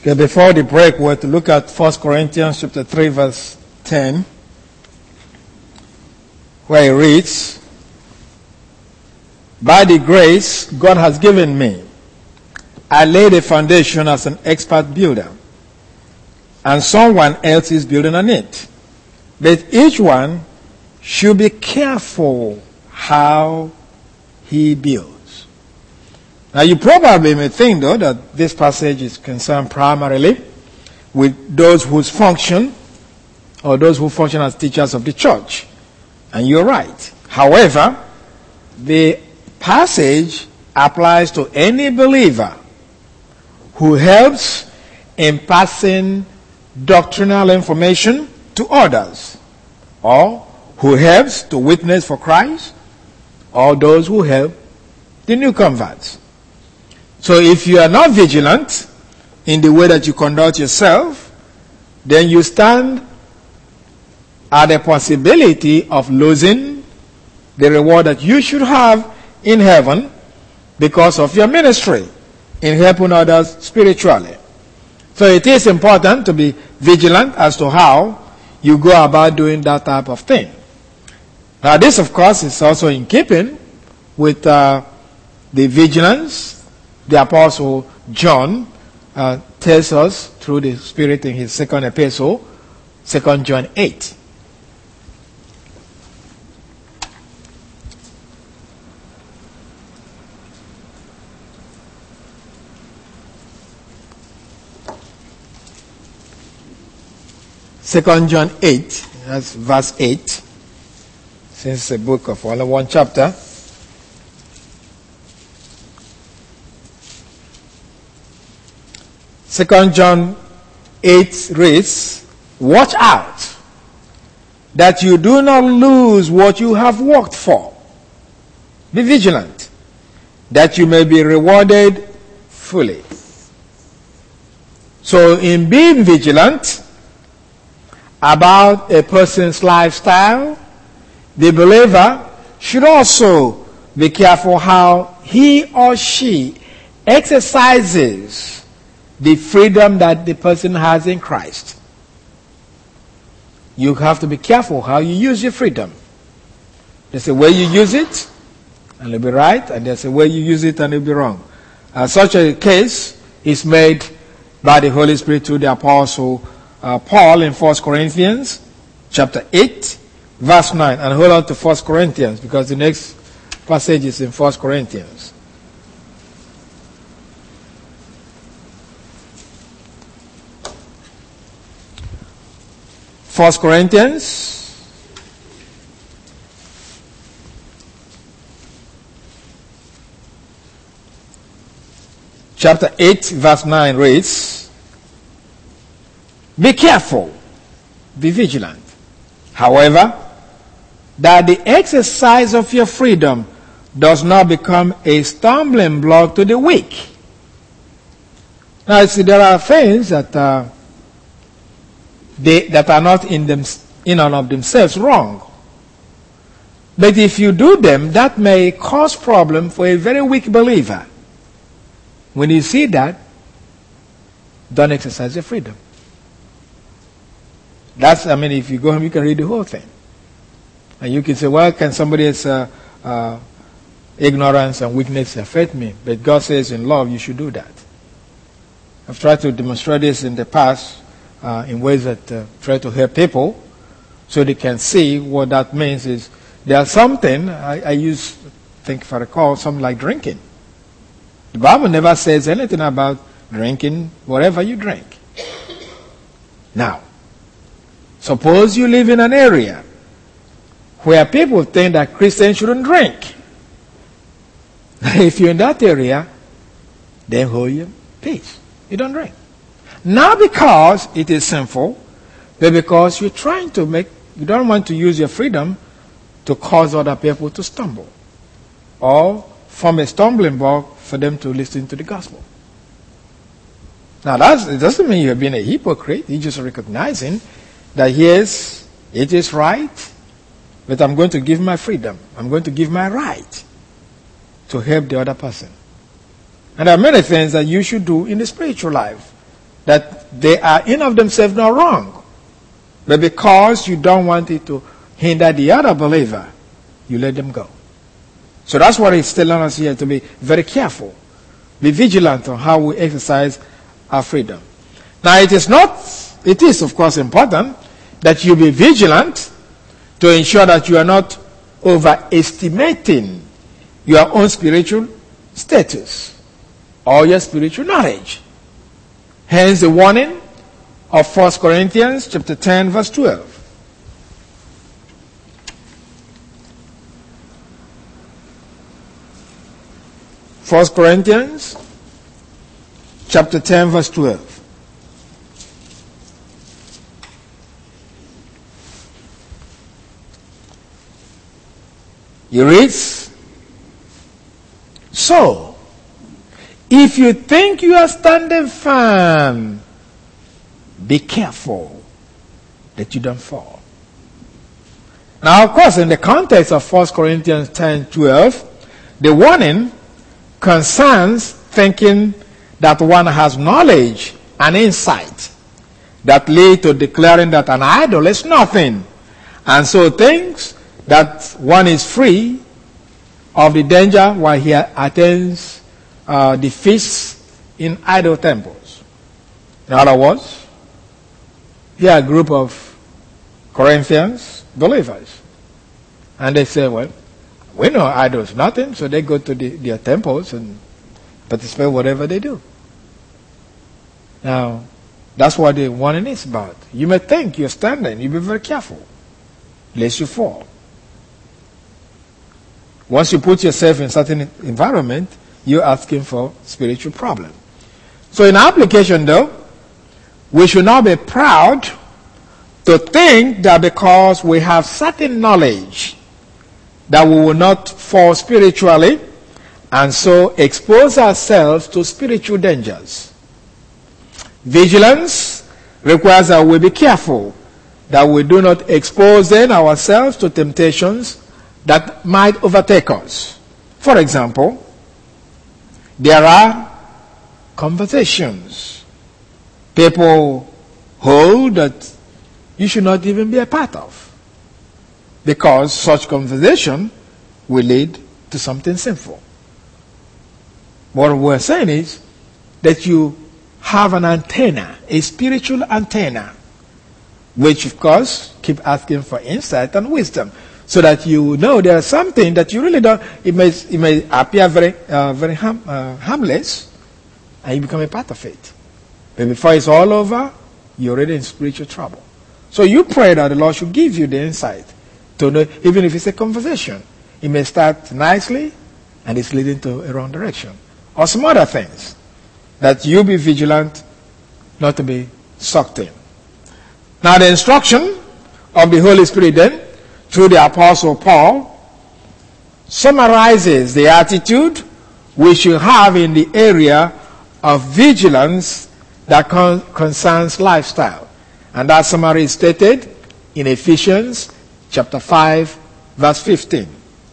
Okay, before the break, we're to look at 1 Corinthians chapter 3, verse 10, where it reads, "By the grace God has given me, I laid a foundation as an expert builder, and someone else is building on it. But each one should be careful how he builds." Now, you probably may think, though, that this passage is concerned primarily with those whose function, or those who function as teachers of the church. And you're right. However, the passage applies to any believer who helps in passing doctrinal information to others, or who helps to witness for Christ, or those who help the new converts. So if you are not vigilant in the way that you conduct yourself, then you stand at the possibility of losing the reward that you should have in heaven because of your ministry in helping others spiritually. So it is important to be vigilant as to how you go about doing that type of thing. Now this, of course, is also in keeping with the vigilance the Apostle John tells us through the Spirit in his second epistle, 2 John 8. Second John 8, that's verse 8, since it's a book of only one chapter. Second John 8 reads, "Watch out that you do not lose what you have worked for. Be vigilant, that you may be rewarded fully." So in being vigilant about a person's lifestyle, the believer should also be careful how he or she exercises the freedom that the person has in Christ. You have to be careful how you use your freedom. There's a way you use it, and it'll be right, and there's a way you use it, and it'll be wrong. Such a case is made by the Holy Spirit to the Apostle Paul in 1 Corinthians chapter 8, verse 9. And hold on to 1 Corinthians, because the next passage is in 1 Corinthians. 1 Corinthians chapter 8, verse 9 reads, "Be careful, be vigilant, however, that the exercise of your freedom does not become a stumbling block to the weak." Now, see, there are things that that are not in and of themselves wrong. But if you do them, that may cause problem for a very weak believer. When you see that, don't exercise your freedom. If you go home, you can read the whole thing. And you can say, well, can somebody's ignorance and weakness affect me? But God says in love, you should do that. I've tried to demonstrate this in the past in ways that try to help people so they can see what that means. Is there's something, I think if I recall, something like drinking. The Bible never says anything about drinking whatever you drink. Now, suppose you live in an area where people think that Christians shouldn't drink. If you're in that area, then hold your peace. You don't drink. Not because it is sinful, but because you're trying to you don't want to use your freedom to cause other people to stumble or form a stumbling block for them to listen to the gospel. Now, it doesn't mean you're being a hypocrite. You're just recognizing that, yes, it is right, but I'm going to give my freedom. I'm going to give my right to help the other person. And there are many things that you should do in the spiritual life that they are in of themselves not wrong. But because you don't want it to hinder the other believer, you let them go. So that's what he's telling us here, to be very careful. Be vigilant on how we exercise our freedom. Now it is of course important that you be vigilant to ensure that you are not overestimating your own spiritual status or your spiritual knowledge. Hence the warning of 1 Corinthians chapter 10 verse 12. 1 Corinthians chapter 10 verse 12. He reads, so, if you think you are standing firm, be careful that you don't fall. Now, of course, in the context of 1 Corinthians 10:12, the warning concerns thinking that one has knowledge and insight that lead to declaring that an idol is nothing, and so thinks that one is free of the danger while he attends the feasts in idol temples. In other words, here are a group of Corinthians believers, and they say, well, we know idols nothing, so they go to their temples and participate in whatever they do. Now, that's what the warning is about. You may think you're standing, you be very careful, lest you fall. Once you put yourself in certain environment, you're asking for spiritual problem. So in application though, we should not be proud to think that because we have certain knowledge that we will not fall spiritually and so expose ourselves to spiritual dangers. Vigilance requires that we be careful that we do not expose ourselves to temptations that might overtake us. For example, there are conversations people hold that you should not even be a part of, because such conversation will lead to something sinful. What we're saying is that you have an antenna, a spiritual antenna, which of course keep asking for insight and wisdom, so that you know there is something that you really don't. It may appear very harmless, and you become a part of it. But before it's all over, you're already in spiritual trouble. So you pray that the Lord should give you the insight to know, even if it's a conversation, it may start nicely and it's leading to a wrong direction, or some other things, that you be vigilant not to be sucked in. Now the instruction of the Holy Spirit then, through the Apostle Paul, summarizes the attitude we should have in the area of vigilance that concerns lifestyle. And that summary is stated in Ephesians chapter 5, verse 15.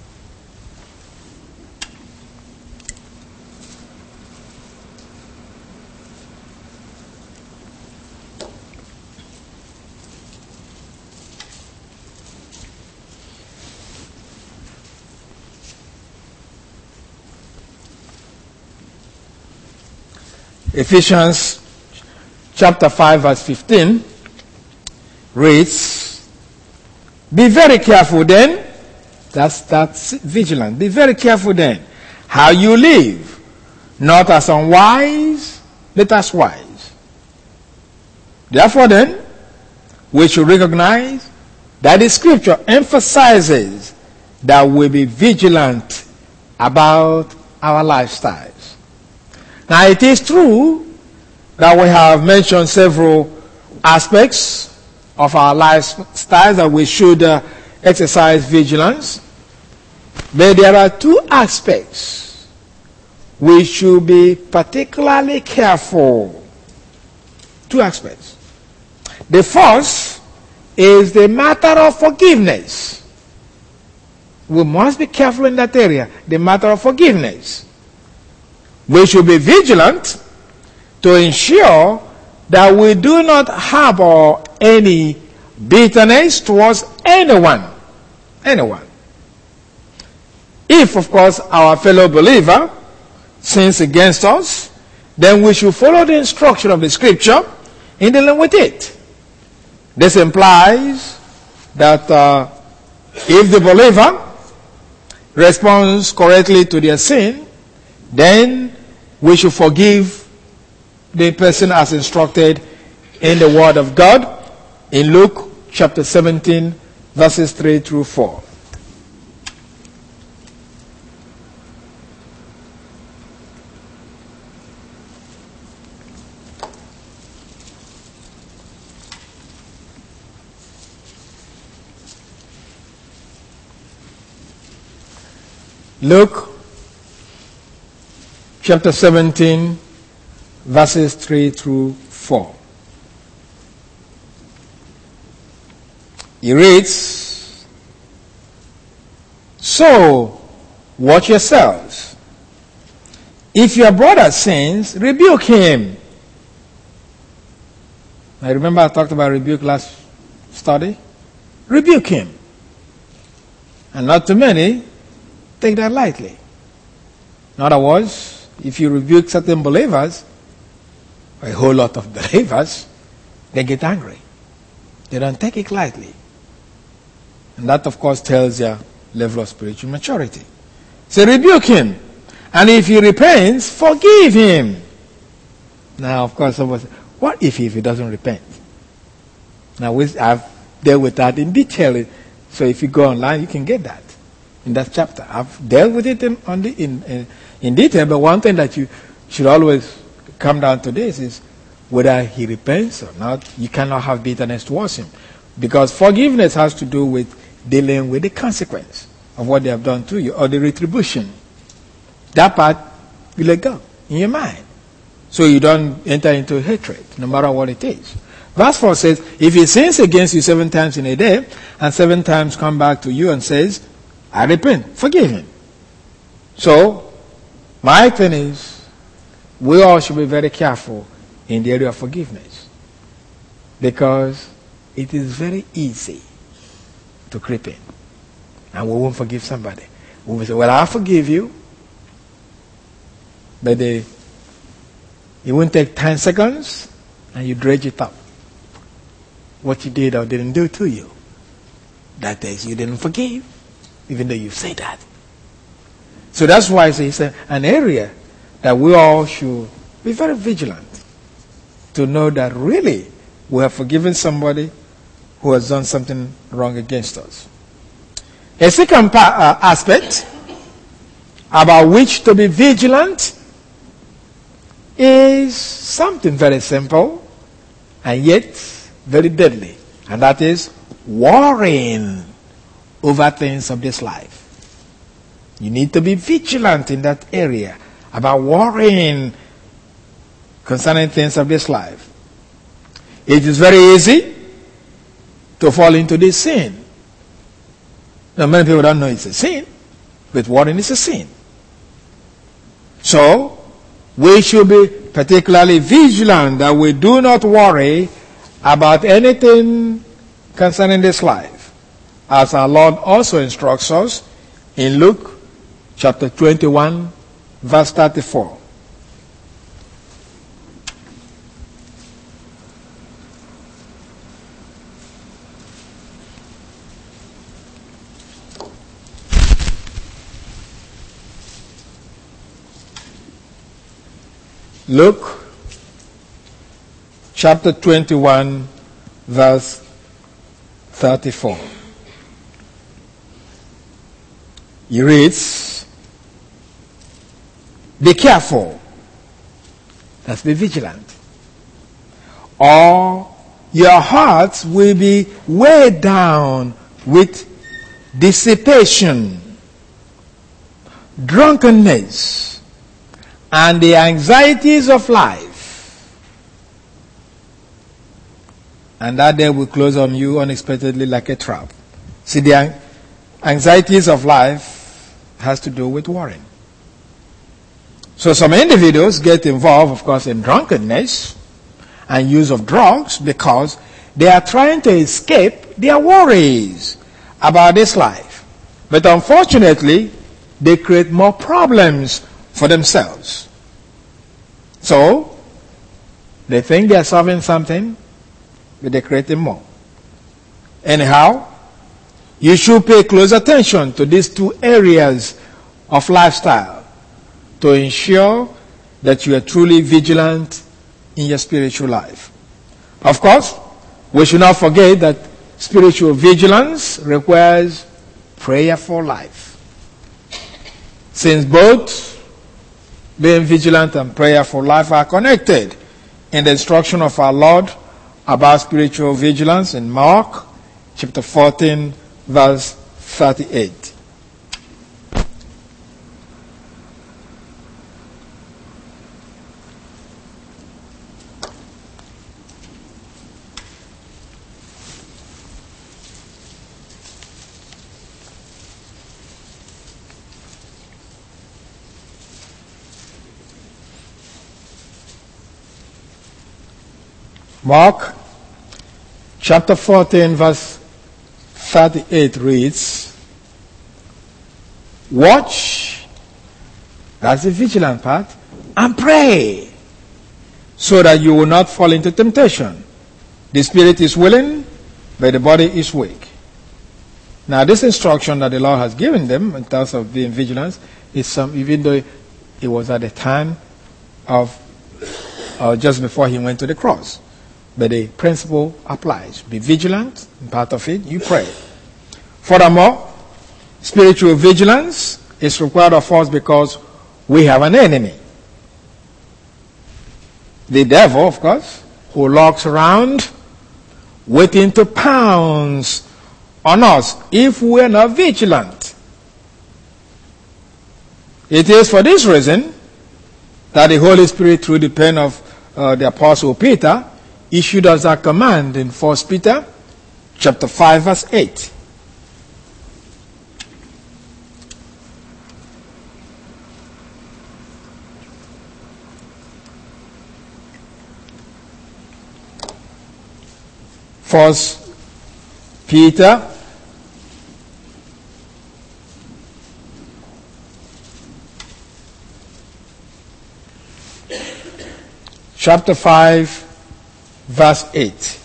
Ephesians chapter 5 verse 15 reads, be very careful then, that's vigilant, be very careful then how you live, not as unwise, but as wise. Therefore then, we should recognize that the scripture emphasizes that we be vigilant about our lifestyles. Now it is true that we have mentioned several aspects of our lifestyle that we should exercise vigilance, but there are two aspects we should be particularly careful. Two aspects. The first is the matter of forgiveness. We must be careful in that area, the matter of forgiveness. We should be vigilant to ensure that we do not harbor any bitterness towards anyone. Anyone. If, of course, our fellow believer sins against us, then we should follow the instruction of the Scripture in dealing with it. This implies that if the believer responds correctly to their sin, then we should forgive the person as instructed in the Word of God in Luke chapter 17, verses 3 through 4. Luke chapter 17, verses 3 through 4. He reads, "So, watch yourselves. If your brother sins, rebuke him." I remember I talked about rebuke last study. Rebuke him. And not too many take that lightly. In other words, if you rebuke certain believers, a whole lot of believers, they get angry. They don't take it lightly. And that, of course, tells their level of spiritual maturity. So rebuke him. And if he repents, forgive him. Now, of course, someone says, what if he doesn't repent? Now, I've dealt with that in detail. So if you go online, you can get that in that chapter. I've dealt with it in detail. But one thing that you should always come down to this is whether he repents or not. You cannot have bitterness towards him. Because forgiveness has to do with dealing with the consequence of what they have done to you, or the retribution. That part will let go in your mind. So you don't enter into hatred, no matter what it is. Verse 4 says, if he sins against you 7 times in a day, and 7 times come back to you and says, I repent, forgive him. So, my thing is, we all should be very careful in the area of forgiveness. Because it is very easy to creep in. And we won't forgive somebody. We will say, well, I'll forgive you. But it won't take 10 seconds and you dredge it up. What you did or didn't do to you. That is, you didn't forgive, even though you say that. So that's why it's an area that we all should be very vigilant to know that really we have forgiven somebody who has done something wrong against us. A second aspect about which to be vigilant is something very simple and yet very deadly, and that is worrying over things of this life. You need to be vigilant in that area about worrying concerning things of this life. It is very easy to fall into this sin. Now, many people don't know it's a sin, but worrying is a sin. So, we should be particularly vigilant that we do not worry about anything concerning this life, as our Lord also instructs us in Luke chapter 21, verse 34. Luke chapter 21, verse 34. He reads, be careful, let's be vigilant, or your hearts will be weighed down with dissipation, drunkenness, and the anxieties of life. And that day will close on you unexpectedly like a trap. See, the anxieties of life has to do with worrying. So some individuals get involved, of course, in drunkenness, and use of drugs because they are trying to escape their worries about this life. But unfortunately, they create more problems for themselves. So, they think they are solving something, but they're creating more. Anyhow, you should pay close attention to these two areas of lifestyle to ensure that you are truly vigilant in your spiritual life. Of course, we should not forget that spiritual vigilance requires prayerful life. Since both being vigilant and prayerful life are connected in the instruction of our Lord about spiritual vigilance in Mark chapter 14, verse 38. Mark chapter 14, verse 38 reads, watch, that's the vigilant part, and pray, so that you will not fall into temptation. The spirit is willing, but the body is weak. Now, this instruction that the Lord has given them in terms of being vigilant is even though it was at the time of, just before he went to the cross. But the principle applies. Be vigilant, and part of it, you pray. Furthermore, spiritual vigilance is required of us because we have an enemy. The devil, of course, who lurks around waiting to pounce on us if we're not vigilant. It is for this reason that the Holy Spirit, through the pen of the Apostle Peter, issued us a command in 1 Peter chapter 5, verse 8. First Peter chapter 5, verse 8.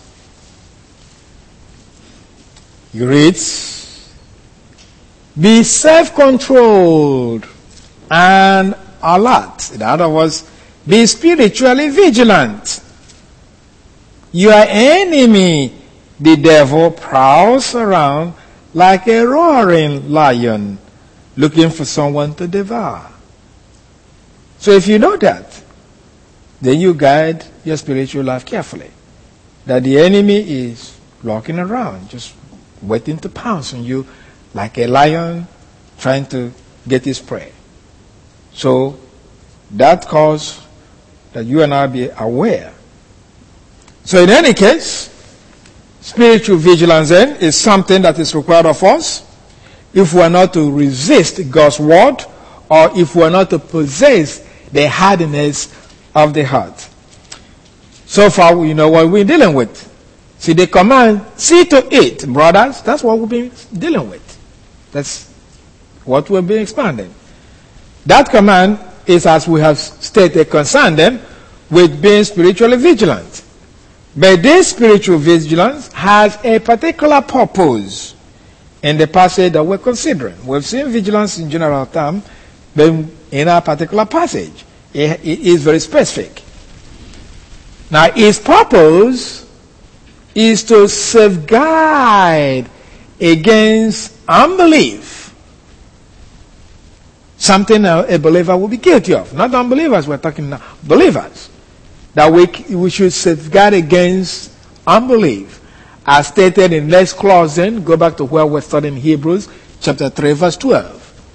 He reads, be self-controlled and alert. In other words, be spiritually vigilant. Your enemy, the devil, prowls around like a roaring lion, looking for someone to devour. So if you know that, then you guide your spiritual life carefully. That the enemy is lurking around, just waiting to pounce on you like a lion trying to get his prey. So that cause that you and I be aware. So in any case, spiritual vigilance then is something that is required of us if we are not to resist God's word or if we are not to possess the hardness of the heart. So far, we know what we're dealing with. See, the command, see to it, brothers, that's what we've been dealing with. That's what we've been expanding. That command is, as we have stated, concerned them with being spiritually vigilant. But this spiritual vigilance has a particular purpose in the passage that we're considering. We've seen vigilance in general terms, but in a particular passage, it is very specific. Now, its purpose is to safeguard against unbelief. Something a believer will be guilty of. Not unbelievers, we're talking now, believers. That we should safeguard against unbelief. As stated in next clause then, go back to where we're studying Hebrews chapter 3, verse 12.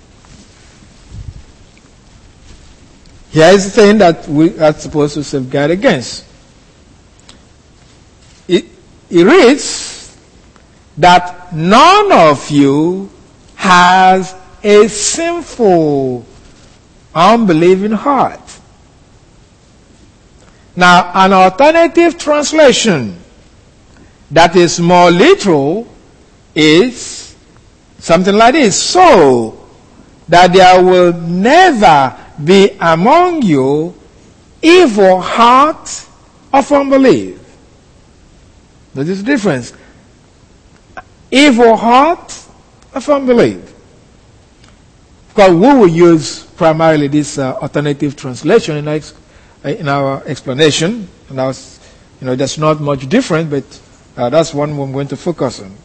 Here is the thing that we are supposed to safeguard against. It reads that none of you has a sinful, unbelieving heart. Now, an alternative translation that is more literal is something like this. So that there will never be among you evil heart of unbelief. That is the difference. Evil heart of unbelief. Because we will use primarily this alternative translation in our explanation. And there's not much different, but that's one we're going to focus on.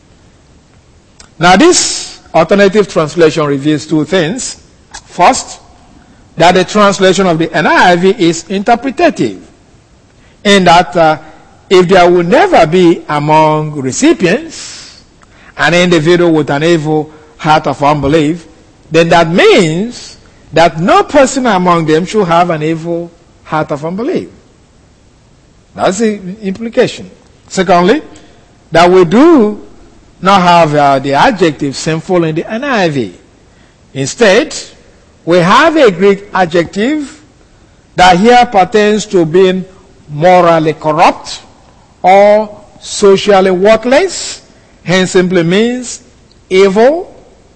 Now, this alternative translation reveals two things. First, that the translation of the NIV is interpretative, in that if there will never be among recipients an individual with an evil heart of unbelief, then that means that no person among them should have an evil heart of unbelief. That's the implication. Secondly, that we do not have the adjective sinful in the NIV. Instead, we have a Greek adjective that here pertains to being morally corrupt or socially worthless, hence simply means evil,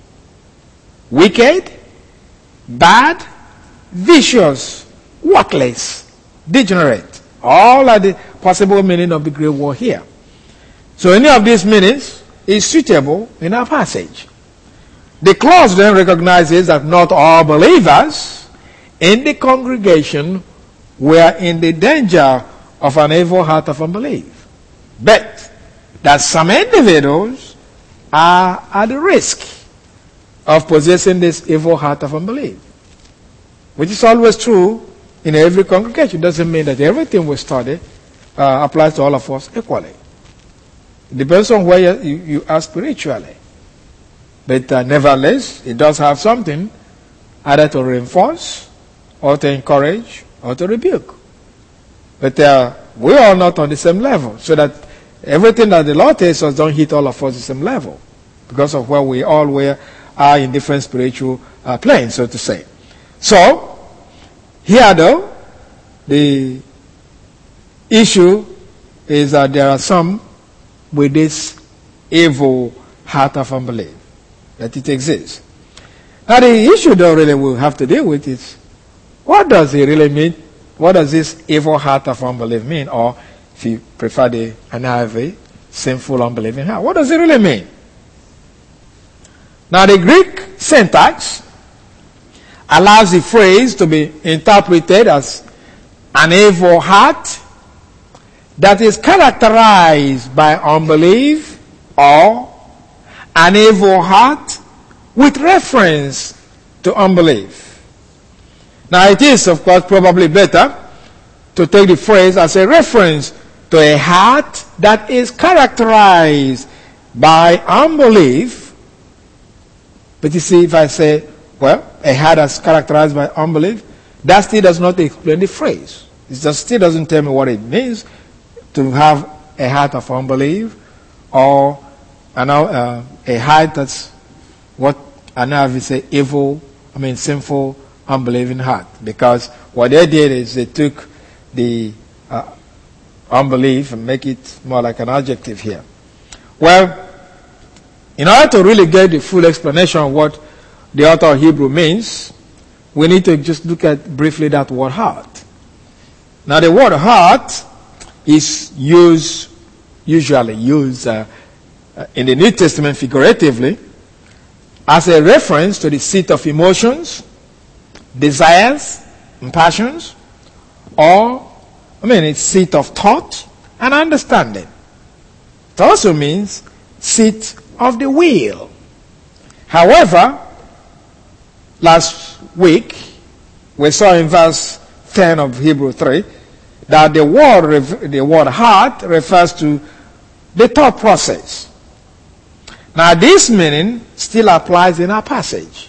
wicked, bad, vicious, worthless, degenerate. All are the possible meaning of the Greek word here. So any of these meanings is suitable in our passage. The clause then recognizes that not all believers in the congregation were in the danger of an evil heart of unbelief, but that some individuals are at the risk of possessing this evil heart of unbelief, which is always true in every congregation. It doesn't mean that everything we study applies to all of us equally. It depends on where you are spiritually. But nevertheless, it does have something either to reinforce, or to encourage, or to rebuke. But we're all not on the same level, so that everything that the Lord tells us don't hit all of us the same level, because of where we all are in different spiritual planes, so to say. So, here though, the issue is that there are some with this evil heart of unbelief, that it exists. Now the issue though really we'll have to deal with is, what does it really mean? What does this evil heart of unbelief mean? Or if you prefer the NIV, sinful unbelieving heart. What does it really mean? Now the Greek syntax allows the phrase to be interpreted as an evil heart that is characterized by unbelief, or an evil heart with reference to unbelief. Now it is, of course, probably better to take the phrase as a reference to a heart that is characterized by unbelief. But you see, if I say, well, a heart that's characterized by unbelief, that still does not explain the phrase. It still doesn't tell me what it means to have a heart of unbelief, or a heart that's what NIV say sinful, unbelieving heart. Because what they did is they took the unbelief and make it more like an adjective here. Well, in order to really get the full explanation of what the author of Hebrew means, we need to just look at briefly that word heart. Now the word heart is usually used in the New Testament figuratively as a reference to the seat of emotions, desires, and passions, or it's seat of thought and understanding. It also means seat of the will. However, last week we saw in verse 10 of Hebrew 3 that the word heart refers to the thought process. Now this meaning still applies in our passage.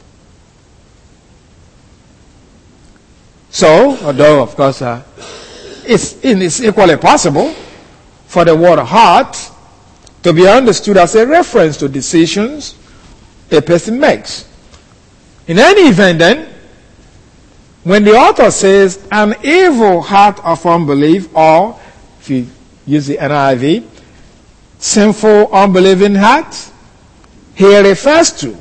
So, although of course it's equally possible for the word heart to be understood as a reference to decisions a person makes. In any event then, When the author says an evil heart of unbelief, or if you use the NIV, sinful unbelieving heart, he refers to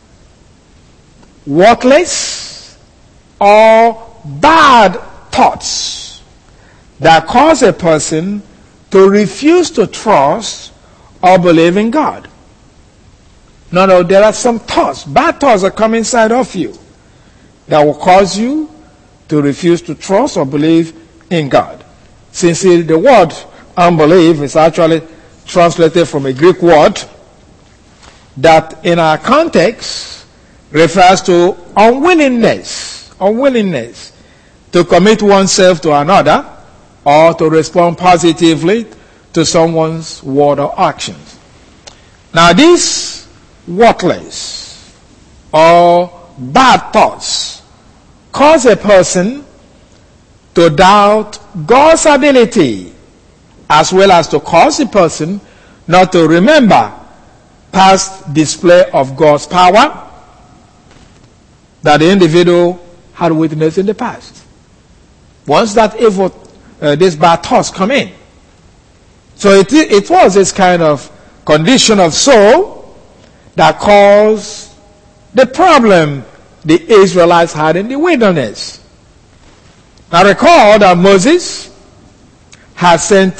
worthless or bad thoughts that cause a person to refuse to trust or believe in God. No, there are some thoughts, bad thoughts that come inside of you that will cause you to refuse to trust or believe in God. Since the word unbelief is actually translated from a Greek word that in our context refers to unwillingness to commit oneself to another or to respond positively to someone's word or actions. Now these worthless or bad thoughts cause a person to doubt God's ability, as well as to cause a person not to remember past display of God's power that the individual had witnessed in the past. Once that evil, these bad thoughts come in. So it was this kind of condition of soul that caused the problem the Israelites had in the wilderness. Now recall that Moses had sent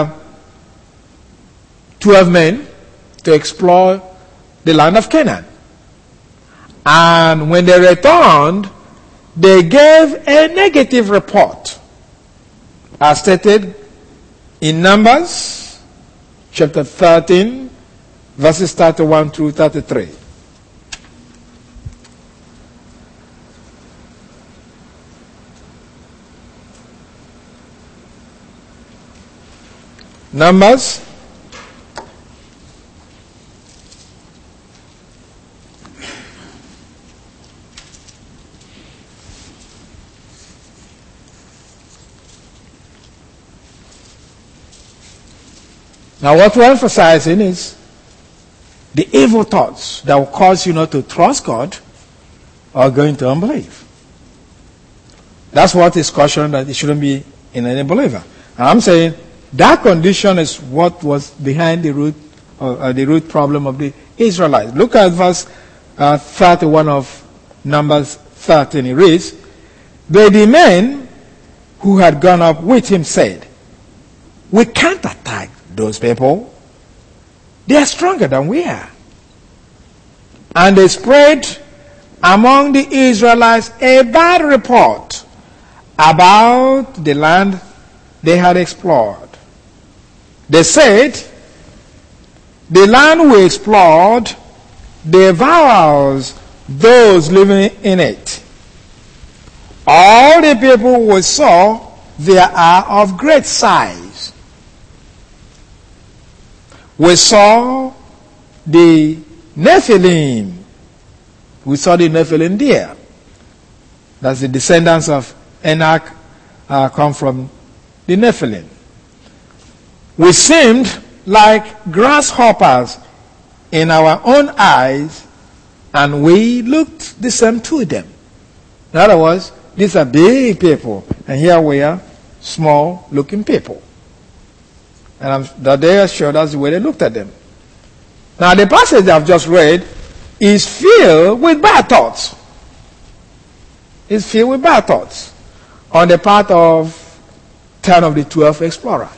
12 men to explore the land of Canaan. And when they returned, they gave a negative report, as stated in Numbers chapter 13, verses 31 through 33. Numbers Now what we're emphasizing is the evil thoughts that will cause you not to trust God or go into unbelief. That's what is cautioned, that it shouldn't be in any believer. And I'm saying that condition is what was behind the root problem of the Israelites. Look at verse 31 of Numbers 13. It reads, "But the men who had gone up with him said, 'We can't attack those people. They are stronger than we are.' And they spread among the Israelites a bad report about the land they had explored. They said, 'The land we explored devours those living in it. All the people we saw there are of great size. We saw the Nephilim.'" We saw the Nephilim there. That's the descendants of Enoch come from the Nephilim. "We seemed like grasshoppers in our own eyes, and we looked the same to them." In other words, these are big people, and here we are, small-looking people. And they are sure that's the way they looked at them. Now, the passage I've just read is filled with bad thoughts. It's filled with bad thoughts on the part of 10 of the 12 explorers.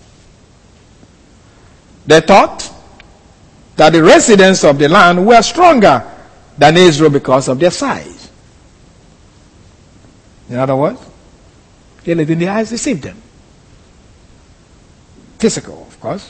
They thought that the residents of the land were stronger than Israel because of their size. In other words, they let in the eyes deceive them. Physical, of course.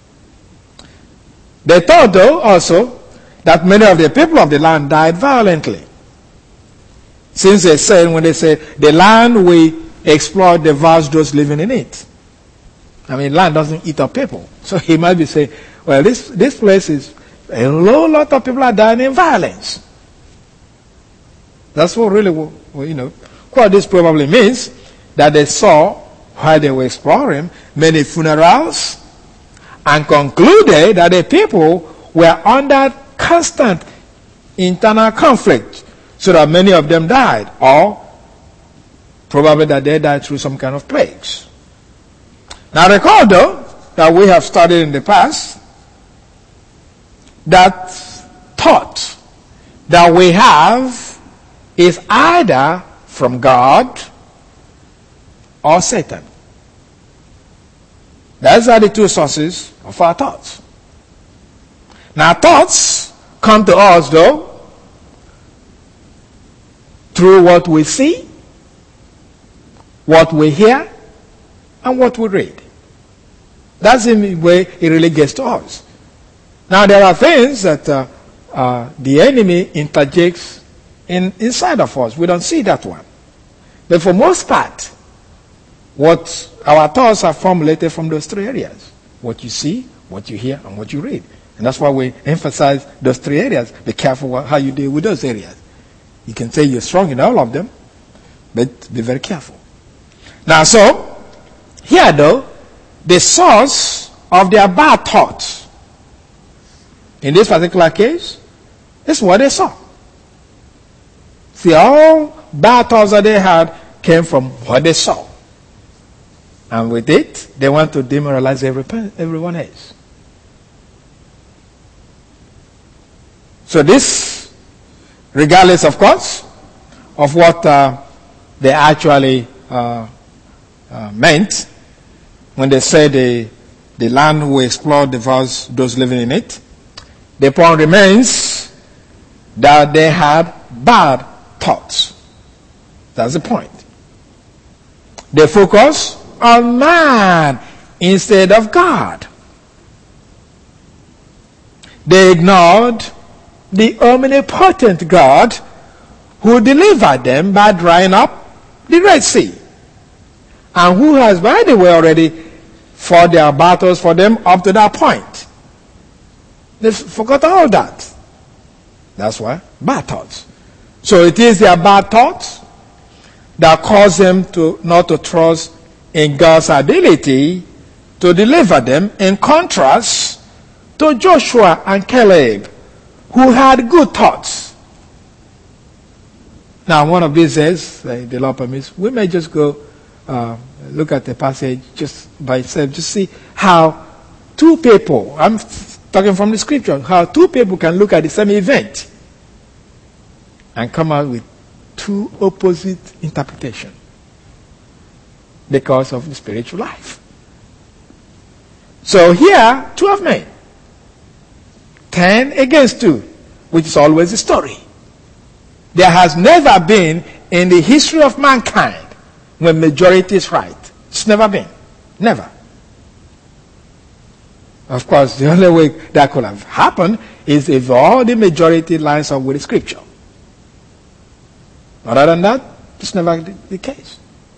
They thought, though, also, that many of the people of the land died violently. Since they said, when they say, "The land we explored devours those living in it." I mean, land doesn't eat up people. So he might be saying, well, this place is, a lot of people are dying in violence. That's what really, what this probably means, that they saw, while they were exploring, many funerals, and concluded that the people were under constant internal conflict, so that many of them died. Or Probably that they died through some kind of plagues. Now recall though, that we have studied in the past, that thought that we have is either from God or Satan. Those are the two sources of our thoughts. Now thoughts come to us though through what we see, what we hear, and what we read. That's the way it really gets to us. Now there are things that the enemy interjects inside of us. We don't see that one. But for most part, what our thoughts are formulated from those three areas. What you see, what you hear, and what you read. And that's why we emphasize those three areas. Be careful how you deal with those areas. You can say you're strong in all of them, but be very careful. Now so, here though, the source of their bad thoughts, in this particular case, is what they saw. See, all bad thoughts that they had came from what they saw. And with it, they want to demoralize everyone else. So this, regardless, of course, of what they actually meant when they said the land will explode, devours those living in it, the point remains that they had bad thoughts. That's the point. They focus on man instead of God. They ignored the omnipotent God who delivered them by drying up the Red Sea, and who has, by the way, already fought their battles for them up to that point. They forgot all that. That's why bad thoughts. So it is their bad thoughts that cause them to not to trust in God's ability to deliver them, in contrast to Joshua and Caleb, who had good thoughts. Now, one of these days, the Lord permits, we may just go look at the passage just by itself, just see how two people, I'm talking from the scripture, how two people can look at the same event and come out with two opposite interpretations because of the spiritual life. So here, 12 men, 10 against 2, which is always the story. There has never been in the history of mankind when majority is right. It's never been. Never. Of course, the only way that could have happened is if all the majority lines up with the scripture. Other than that, it's never the case.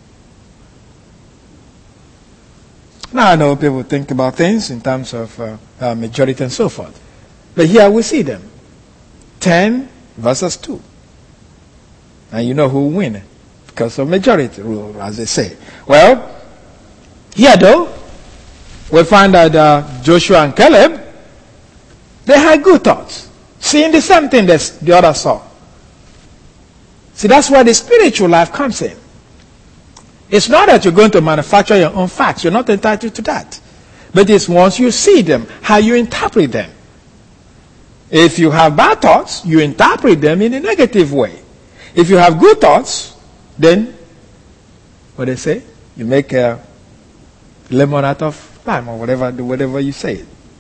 Now I know people think about things in terms of majority and so forth. But here we see them. 10 versus 2. And you know who will win because of majority rule, as they say. Well, here though, we find that Joshua and Caleb, they had good thoughts. Seeing the same thing that the other saw. See, that's where the spiritual life comes in. It's not that you're going to manufacture your own facts. You're not entitled to that. But it's once you see them, how you interpret them. If you have bad thoughts, you interpret them in a negative way. If you have good thoughts, then, what they say? You make a lemon out of lime, or whatever you say.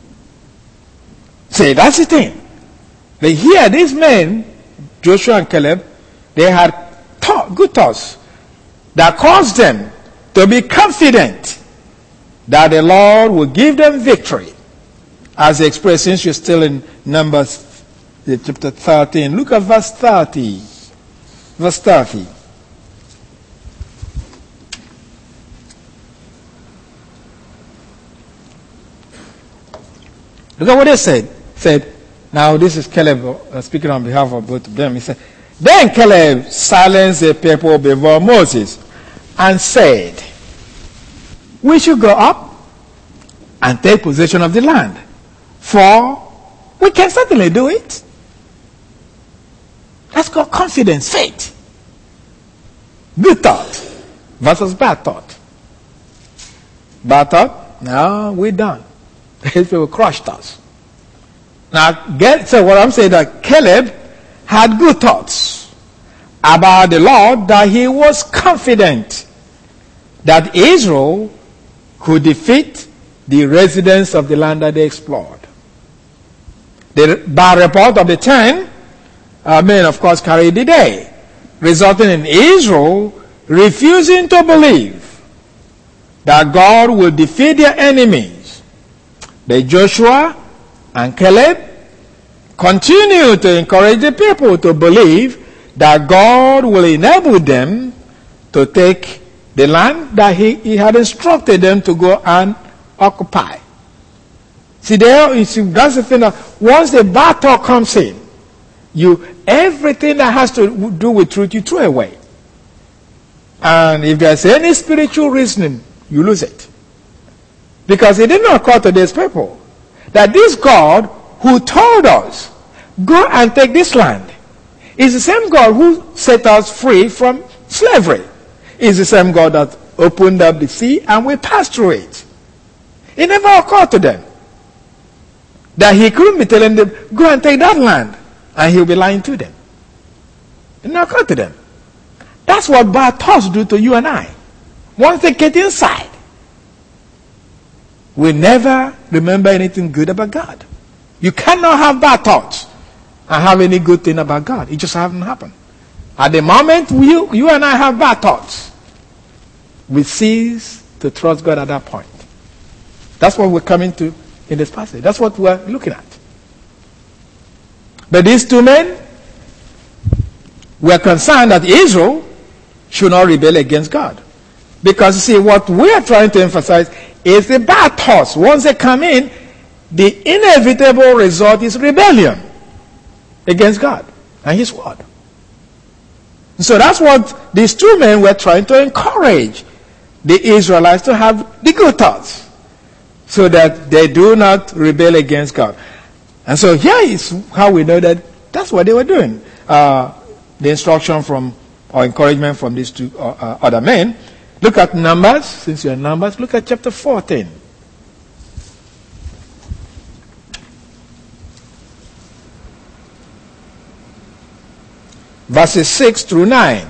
See, that's the thing. But here, these men, Joshua and Caleb, they had good thoughts that caused them to be confident that the Lord will give them victory. As expressed, since you're still in Numbers chapter 13, look at verse 30. Verse 30. Look at what they said. Said, now this is Caleb speaking on behalf of both of them. He said, then Caleb silenced the people before Moses and said, we should go up and take possession of the land, for we can certainly do it. That's called confidence, faith. Good thought. versus bad thought. Bad thought, no, we're done. These people crushed us. Now, so what I'm saying that Caleb had good thoughts about the Lord, that he was confident that Israel could defeat the residents of the land that they explored. The bad report of the 10 men, of course, carried the day, resulting in Israel refusing to believe that God will defeat their enemies. But Joshua and Caleb continued to encourage the people to believe that God will enable them to take the land that he had instructed them to go and occupy. See, that's the thing, that once the battle comes in, everything that has to do with truth, you throw away. And if there's any spiritual reasoning, you lose it. Because it did not occur to these people that this God who told us, go and take this land, is the same God who set us free from slavery. Is the same God that opened up the sea and we passed through it. It never occurred to them that he couldn't be telling them, go and take that land, and he'll be lying to them. It never occurred to them. That's what bad thoughts do to you and I. Once they get inside, we never remember anything good about God. You cannot have bad thoughts and have any good thing about God. It just hasn't happened. At the moment you and I have bad thoughts, we cease to trust God at that point. That's what we're coming to in this passage. That's what we're looking at. But these two men were concerned that Israel should not rebel against God. Because, you see, what we are trying to emphasize is the bad thoughts. Once they come in, the inevitable result is rebellion against God and His Word. So that's what these two men were trying to encourage the Israelites to have the good thoughts, so that they do not rebel against God. And so here is how we know that that's what they were doing. The instruction from, or encouragement from these two other men. Look at Numbers, since you're in Numbers, look at chapter 14. Verses 6 through 9.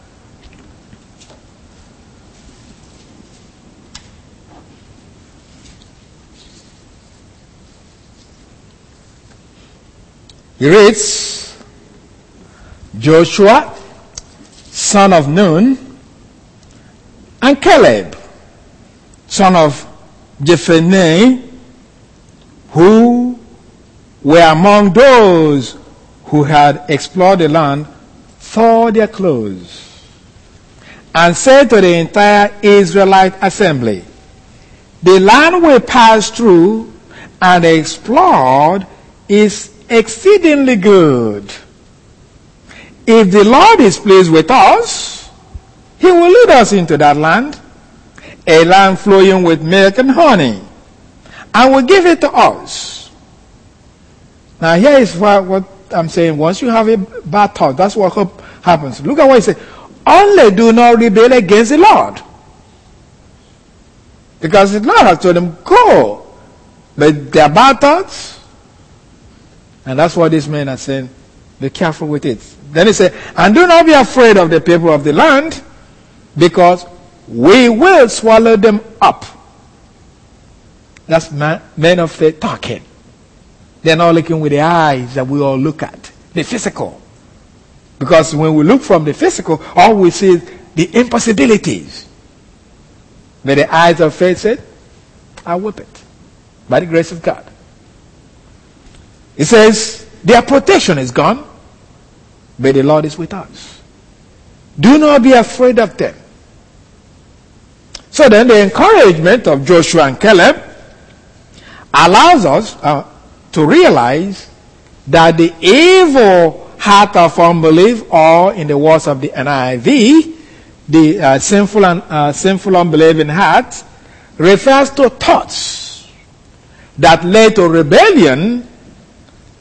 He reads, Joshua, son of Nun, and Caleb, son of Jephunneh, who were among those who had explored the land, tore their clothes and said to the entire Israelite assembly, the land we passed through and explored is exceedingly good. If the Lord is pleased with us, He will lead us into that land, a land flowing with milk and honey, and will give it to us. Now here is what I'm saying. Once you have a bad thought, that's what happens. Look at what he said. Only do not rebel against the Lord. Because the Lord has told them, go. But they are bad thoughts. And that's what these men are saying. Be careful with it. Then he said, and do not be afraid of the people of the land, because we will swallow them up. That's men of faith talking. They're not looking with the eyes that we all look at, the physical. Because when we look from the physical, all we see is the impossibilities. But the eyes of faith said, I whip it by the grace of God. It says, their protection is gone, but the Lord is with us. Do not be afraid of them. So then the encouragement of Joshua and Caleb allows us to realize that the evil heart of unbelief, or in the words of the NIV, the sinful unbelieving heart, refers to thoughts that led to rebellion,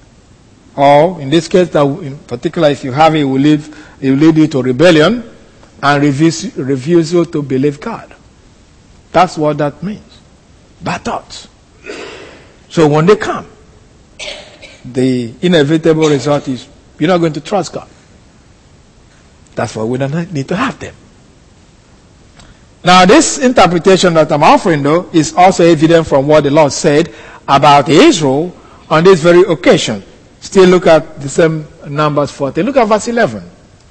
or in this case, that in particular, if you have it, it will lead you to rebellion, and refusal to believe God. That's what that means. Bad thoughts. So when they come, the inevitable result is you're not going to trust God. That's why we don't need to have them. Now, this interpretation that I'm offering, though, is also evident from what the Lord said about Israel on this very occasion. Still look at the same Numbers 40. Look at verse 11.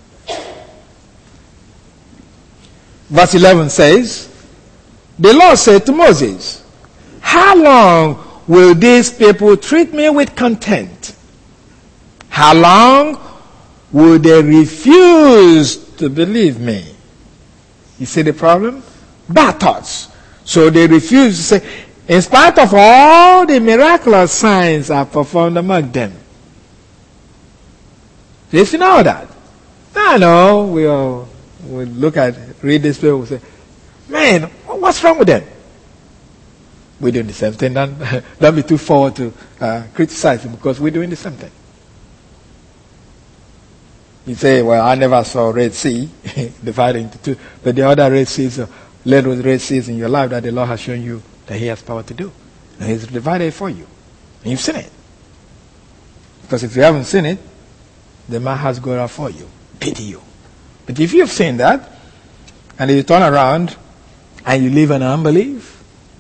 Verse 11 says, the Lord said to Moses, how long will these people treat me with contempt? How long will they refuse to believe me? You see the problem? Bad thoughts. So they refuse to say, in spite of all the miraculous signs I performed among them. Did you know that? I know. We look at, read this paper, we say, man, what's wrong with them? We're doing the same thing. Don't be too forward to criticize them because we're doing the same thing. You say, well, I never saw Red Sea divided into two, but the other Red Seas, led with Red Seas in your life that the Lord has shown you that He has power to do. And He's divided for you. And you've seen it. Because if you haven't seen it, the man has gone out for you. Pity you. But if you've seen that, and you turn around and you live in unbelief,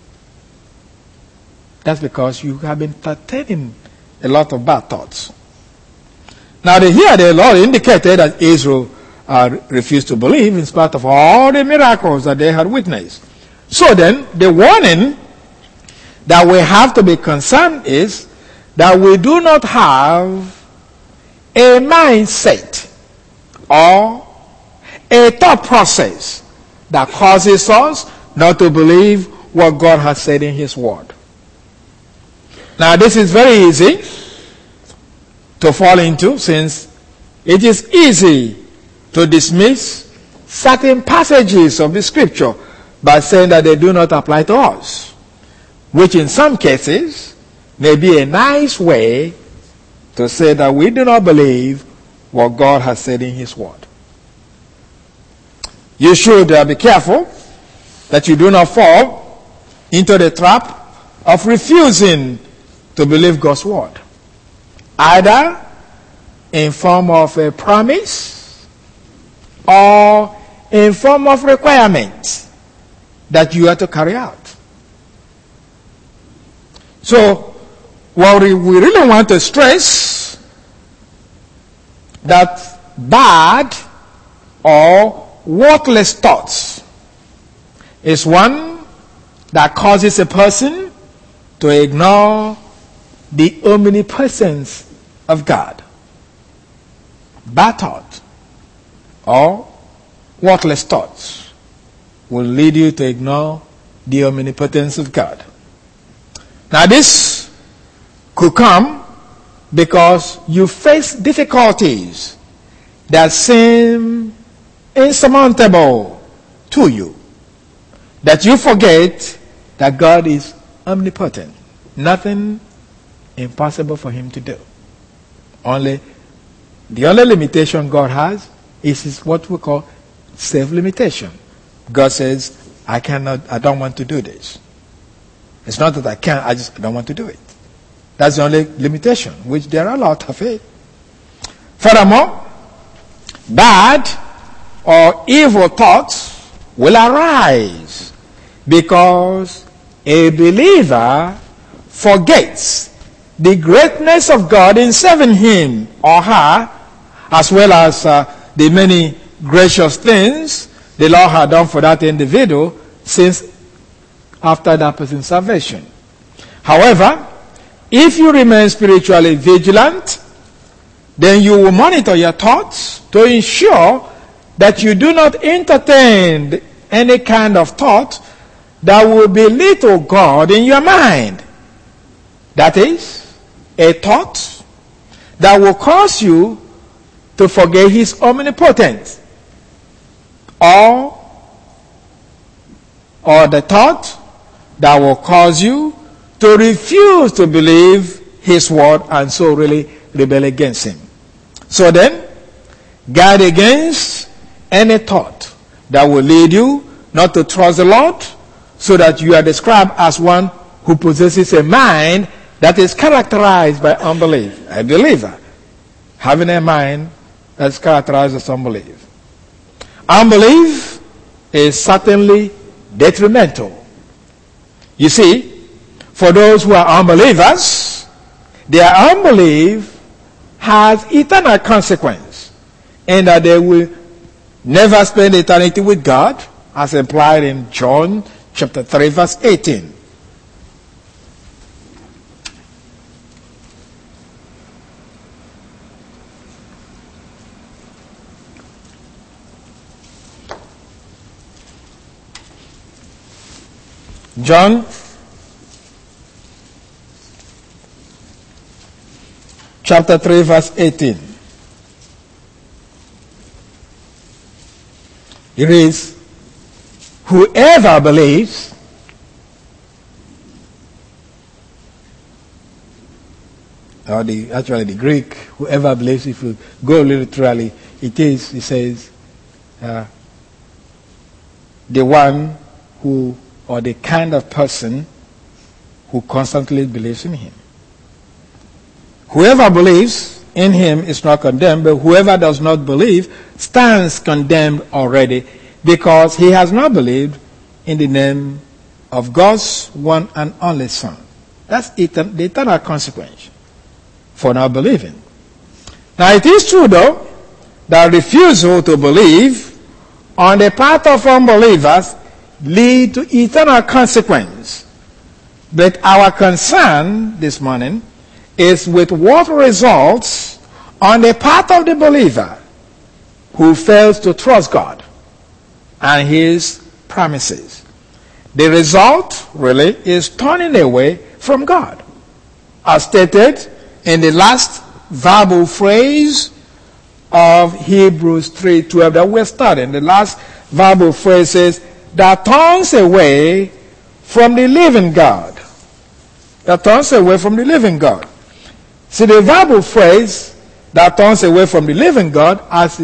that's because you have been entertaining a lot of bad thoughts. Now, here the Lord indicated that Israel refused to believe in spite of all the miracles that they had witnessed. So then, the warning that we have to be concerned is that we do not have a mindset or a thought process that causes us not to believe what God has said in His Word. Now, this is very easy to fall into, since it is easy to dismiss certain passages of the Scripture by saying that they do not apply to us, which in some cases may be a nice way to say that we do not believe what God has said in His Word. You should be careful that you do not fall into the trap of refusing to believe God's Word, either in form of a promise or in form of requirement that you have to carry out. So, what we really want to stress that bad or worthless thoughts is one that causes a person to ignore the omnipotence of God. Bad thought or worthless thoughts will lead you to ignore the omnipotence of God. Now, this could come because you face difficulties that seem insurmountable to you, that you forget that God is omnipotent. Nothing impossible for Him to do. The only limitation God has is what we call self-limitation. God says, I don't want to do this. It's not that I can't, I don't want to do it. That's the only limitation, which there are a lot of it. Furthermore, bad or evil thoughts will arise because a believer forgets the greatness of God in serving Him or her, as well as the many gracious things the Lord had done for that individual since after that person's salvation. However, if you remain spiritually vigilant, then you will monitor your thoughts to ensure that you do not entertain any kind of thought that will belittle God in your mind. That is, a thought that will cause you to forget His omnipotence, or the thought that will cause you to refuse to believe His Word and so really rebel against Him. So then, guard against any thought that will lead you not to trust the Lord, so that you are described as one who possesses a mind that is characterized by unbelief. A believer having a mind that's characterized as unbelief. Unbelief is certainly detrimental. You see, for those who are unbelievers, their unbelief has eternal consequence, in that they will never spend eternity with God, as implied in John chapter 3, verse 18. John chapter 3, verse 18. It reads, whoever believes actually the Greek, whoever believes, if you go literally, it says, the one who, or the kind of person who constantly believes in him. Whoever believes in him is not condemned, but whoever does not believe stands condemned already, because he has not believed in the name of God's one and only Son. That's the eternal consequence for not believing. Now it is true, though, that refusal to believe on the part of unbelievers lead to eternal consequence. But our concern this morning is with what results on the part of the believer who fails to trust God and his promises. The result really is turning away from God. As stated in the last verbal phrase of Hebrews 3:12 that we're studying, the last verbal phrase says, that turns away from the living God. That turns away from the living God. See, the verbal phrase that turns away from the living God,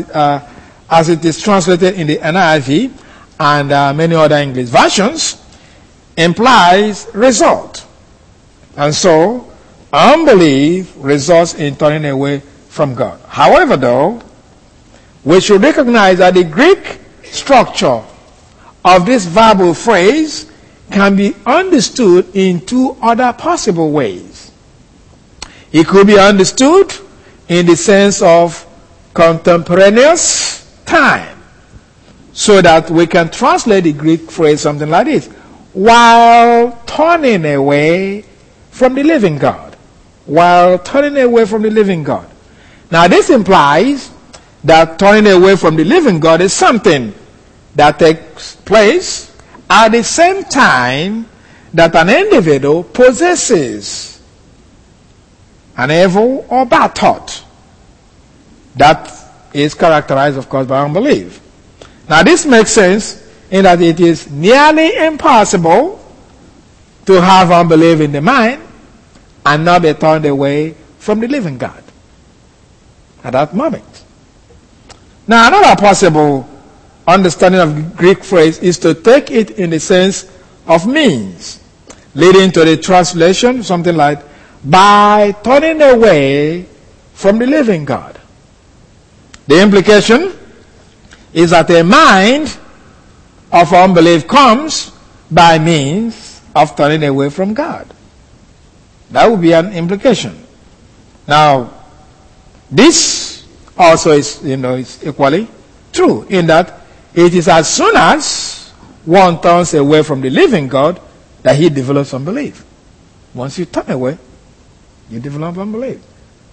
as it is translated in the NIV and many other English versions, implies result. And so, unbelief results in turning away from God. However, though, we should recognize that the Greek structure of this verbal phrase can be understood in two other possible ways. It could be understood in the sense of contemporaneous time, so that we can translate the Greek phrase something like this: while turning away from the living God. While turning away from the living God. Now this implies that turning away from the living God is something that takes place at the same time that an individual possesses an evil or bad thought that is characterized, of course, by unbelief. Now this makes sense in that it is nearly impossible to have unbelief in the mind and not be turned away from the living God at that moment. Now another possible understanding of the Greek phrase is to take it in the sense of means, leading to the translation something like, by turning away from the living God. The implication is that a mind of unbelief comes by means of turning away from God. That would be an implication. Now, this also is equally true, in that it is as soon as one turns away from the living God that he develops unbelief. Once you turn away, you develop unbelief.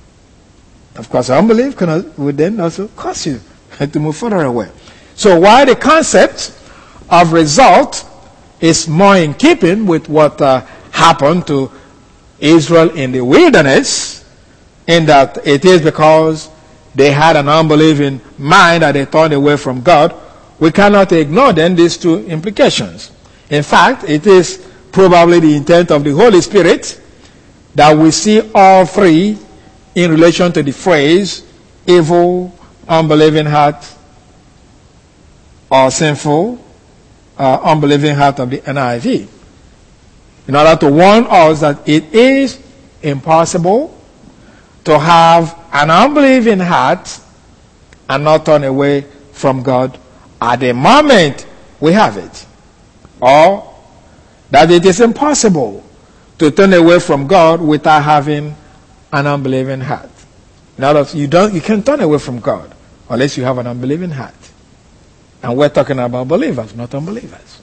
Of course, unbelief would then also cause you to move further away. So while the concept of result is more in keeping with what happened to Israel in the wilderness, in that it is because they had an unbelieving mind that they turned away from God, we cannot ignore then these two implications. In fact, it is probably the intent of the Holy Spirit that we see all three in relation to the phrase evil, unbelieving heart, or sinful, unbelieving heart of the NIV, in order to warn us that it is impossible to have an unbelieving heart and not turn away from God at the moment we have it. Or that it is impossible to turn away from God without having an unbelieving heart. In other words, you can't turn away from God unless you have an unbelieving heart. And we're talking about believers, not unbelievers.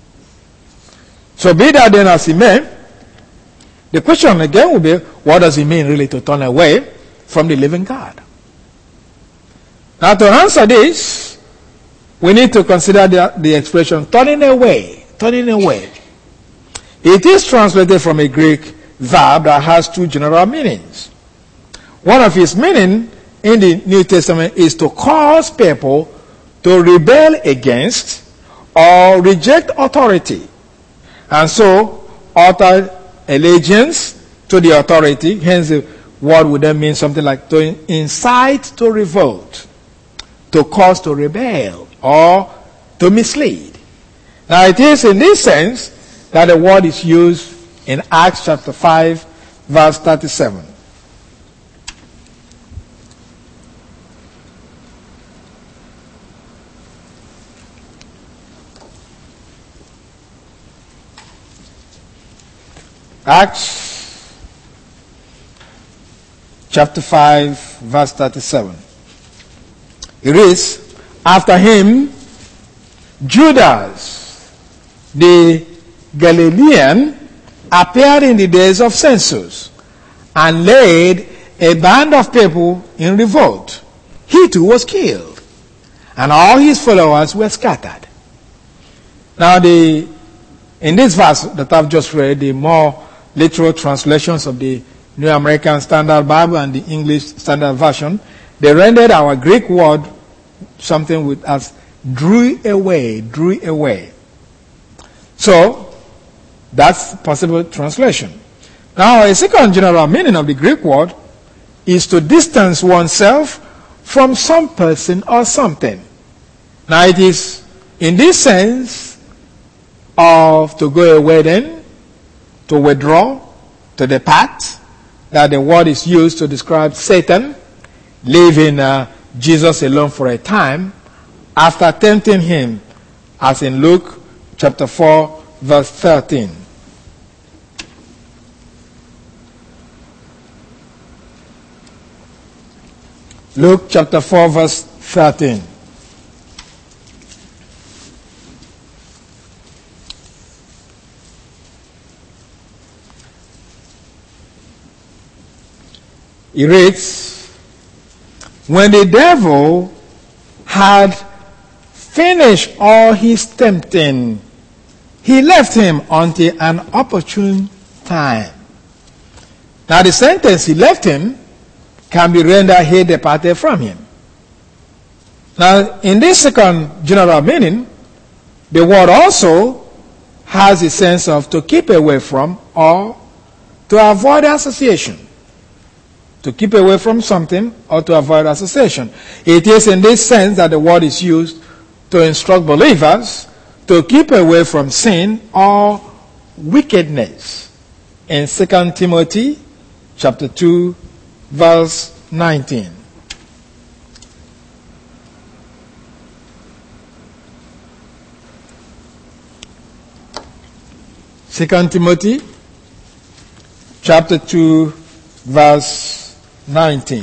So be that then as it may, the question again will be, what does it mean really to turn away from the living God? Now to answer this, we need to consider the expression turning away. Turning away. It is translated from a Greek verb that has two general meanings. One of its meaning in the New Testament is to cause people to rebel against or reject authority, and so utter allegiance to the authority. Hence the word would then mean something like to incite to revolt, to cause to rebel, or to mislead. Now it is in this sense that the word is used in Acts chapter 5 verse 37. Acts chapter 5 verse 37. It reads, after him, Judas the Galilean appeared in the days of census and led a band of people in revolt. He too was killed, and all his followers were scattered. Now in this verse that I've just read, the more literal translations of the New American Standard Bible and the English Standard Version, they rendered our Greek word something as drew away. So, that's possible translation. Now, a second general meaning of the Greek word is to distance oneself from some person or something. Now, it is in this sense of to go away then, to withdraw, to depart, that the word is used to describe Satan leaving Jesus alone for a time after tempting him, as in Luke chapter 4 verse 13. Luke chapter 4 verse 13. He reads, when the devil had finished all his tempting, he left him until an opportune time. Now the sentence he left him can be rendered he departed from him. Now in this second general meaning, the word also has a sense of to keep away from or to avoid association. To keep away from something or to avoid association. It is in this sense that the word is used to instruct believers to keep away from sin or wickedness. In 2 Timothy chapter 2 verse 19. Second Timothy chapter 2 verse 19.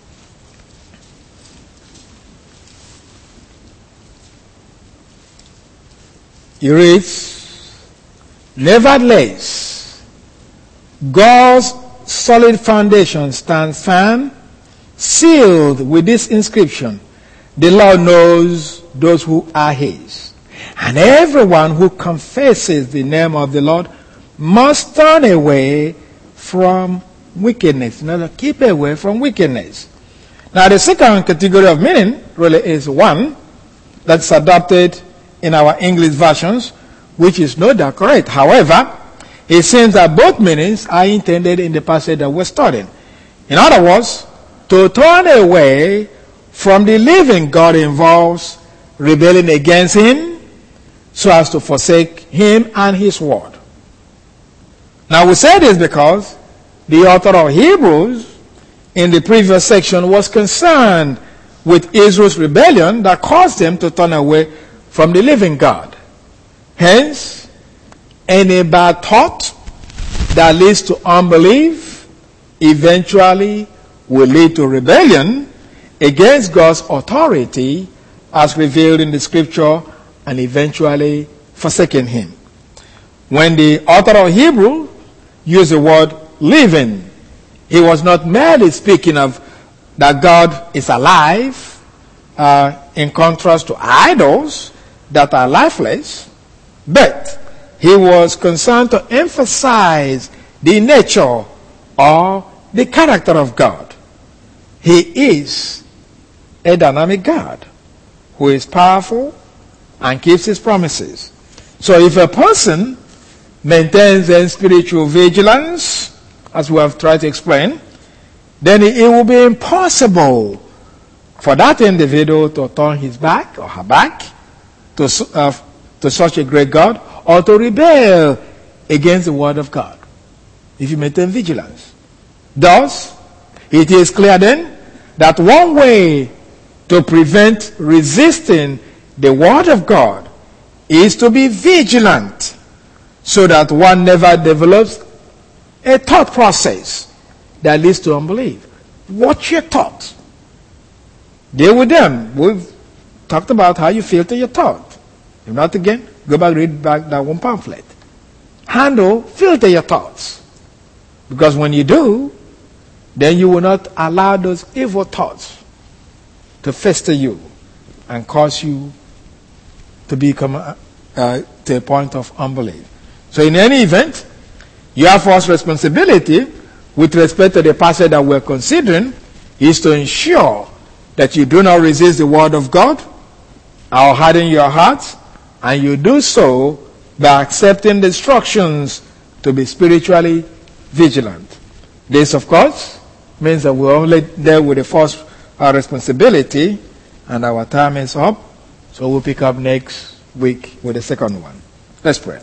He reads, nevertheless, God's solid foundation stands firm, sealed with this inscription, the Lord knows those who are his. And everyone who confesses the name of the Lord must turn away from wickedness. In other words, keep away from wickedness. Now the second category of meaning really is one that's adopted in our English versions, which is no doubt correct. However, it seems that both meanings are intended in the passage that we're studying. In other words, to turn away from the living God involves rebelling against him so as to forsake him and his word. Now we say this because the author of Hebrews in the previous section was concerned with Israel's rebellion that caused them to turn away from the living God. Hence, any bad thought that leads to unbelief eventually will lead to rebellion against God's authority as revealed in the scripture and eventually forsaking him. When the author of Hebrews used the word living, he was not merely speaking of that God is alive in contrast to idols that are lifeless, but he was concerned to emphasize the nature or the character of God. He is a dynamic God who is powerful and keeps his promises. So if a person maintains their spiritual vigilance, as we have tried to explain, then it will be impossible for that individual to turn his back or her back to such a great God or to rebel against the word of God if you maintain vigilance. Thus, it is clear then that one way to prevent resisting the word of God is to be vigilant so that one never develops a thought process that leads to unbelief. Watch your thoughts. Deal with them. We've talked about how you filter your thought. If not again, go back, read back that one pamphlet. Filter your thoughts. Because when you do, then you will not allow those evil thoughts to fester you and cause you to become to a point of unbelief. So in any event, you have first responsibility with respect to the passage that we're considering is to ensure that you do not resist the word of God or harden your hearts, and you do so by accepting the instructions to be spiritually vigilant. This, of course, means that we're only there with the first responsibility, and our time is up, so we'll pick up next week with the second one. Let's pray.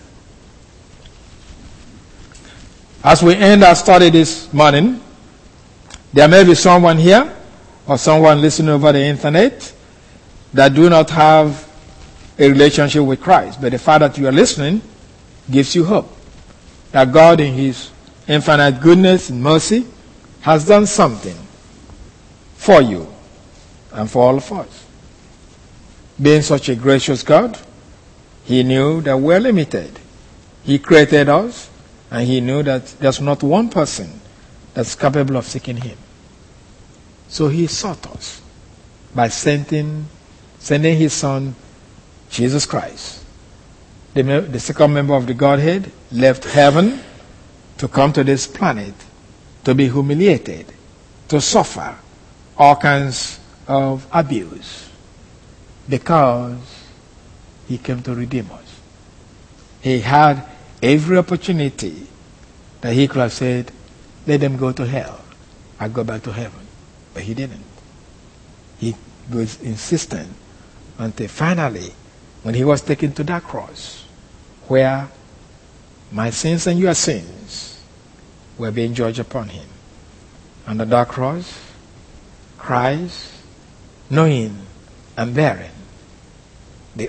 As we end our study this morning, there may be someone here or someone listening over the internet that do not have a relationship with Christ. But the fact that you are listening gives you hope that God in his infinite goodness and mercy has done something for you and for all of us. Being such a gracious God, he knew that we're limited. He created us, and he knew that there's not one person that's capable of seeking him. So he sought us by sending his son, Jesus Christ. The second member of the Godhead left heaven to come to this planet to be humiliated, to suffer all kinds of abuse, because he came to redeem us. He had every opportunity that he could have said, let them go to hell, I go back to heaven. But he didn't. He was insistent until finally, when he was taken to that cross, where my sins and your sins were being judged upon him. Under that cross, Christ, knowing and bearing the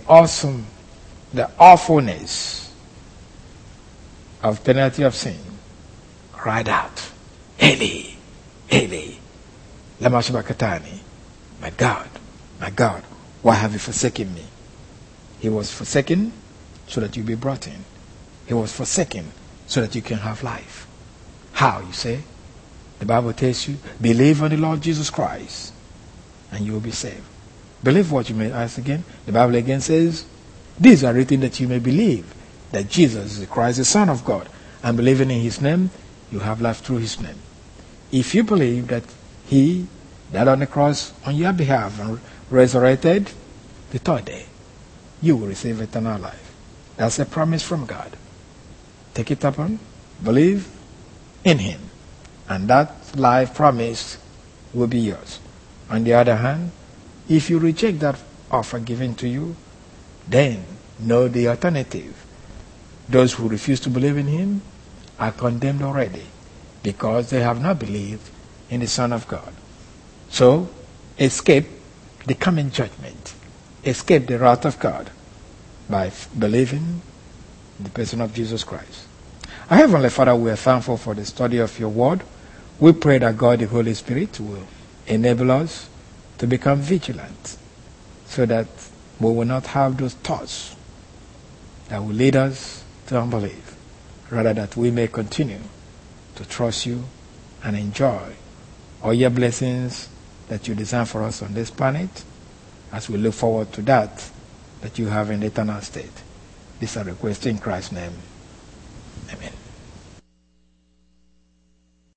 awfulness of penalty of sin, cried out, Eli, Eli, lama sabachthani, my God, why have you forsaken me? He was forsaken so that you be brought in. He was forsaken so that you can have life. How, you say? The Bible tells you, believe on the Lord Jesus Christ and you will be saved. Believe what? You may ask again. The Bible again says, these are written that you may believe that Jesus is the Christ, the Son of God, and believing in his name, you have life through his name. If you believe that he died on the cross on your behalf and resurrected the third day, you will receive eternal life. That's a promise from God. Take it upon, believe in him, and that life promised will be yours. On the other hand, if you reject that offer given to you, then know the alternative. Those who refuse to believe in him are condemned already because they have not believed in the Son of God. So, escape the coming judgment. Escape the wrath of God by believing in the person of Jesus Christ. Our Heavenly Father, we are thankful for the study of your word. We pray that God, the Holy Spirit, will enable us to become vigilant so that we will not have those thoughts that will lead us to unbelief. Rather, that we may continue to trust you and enjoy all your blessings that you design for us on this planet as we look forward to that you have in the eternal state. This is a request in Christ's name.